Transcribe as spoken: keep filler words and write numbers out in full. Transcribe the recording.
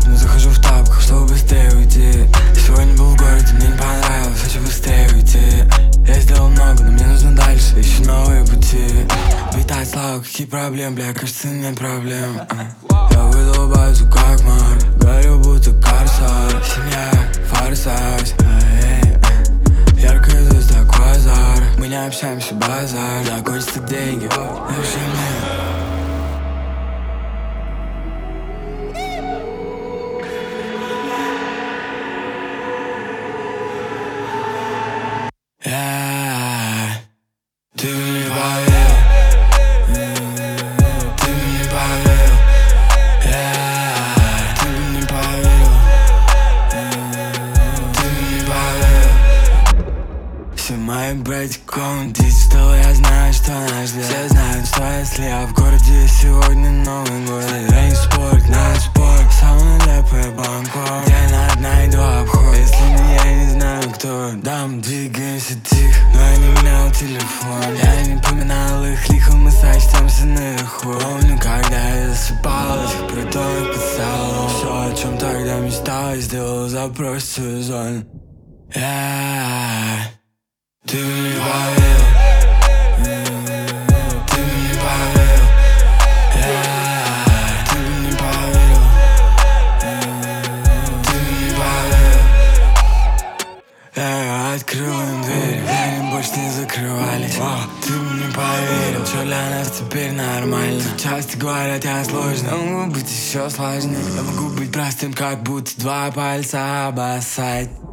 но захожу в тапках, чтобы быстрее уйти. Сегодня был в городе, мне не понравилось, хочу быстрее уйти. Я сделал много, но мне нужно дальше, ищу новые пути. Витать слава, какие проблемы, бля, кажется, нет проблем. Я выдал базу как Марк, горю будто корсар. Семья, форсаж, яркая звезда, квазар. Мы не общаемся, базар, закончатся деньги, напиши мне. Yeah. Ты бы не поверил, ты бы не поверил, yeah. Ты бы не поверил, ты бы не поверил. Все мои братья комнаты, что я знаю, что нас ждет. Все знают, что если я в городе сегодня Новый год. Я не спорю, надо спорить, самая нелепая Бангкок, где на найду обход. Если не я не знаю кто, дам двигаемся тихо, но я не менял телефон. Я не поминал их лихо, мы сочтемся наверху. Помню, когда я засыпал, этих притонов писал. Все, о чем тогда мечтал, я сделал запрос в свою зону. Yeah. Ты бы не поверил, ты бы не поверил, yeah. Ты бы не поверил, ты бы не поверил. Я открыл им дверь, они больше не закрывались. О, ты бы не поверил, что для нас теперь нормально. Часто говорят, я сложный, но могу быть еще сложнее. Я могу быть простым, как будто два пальца обоссать.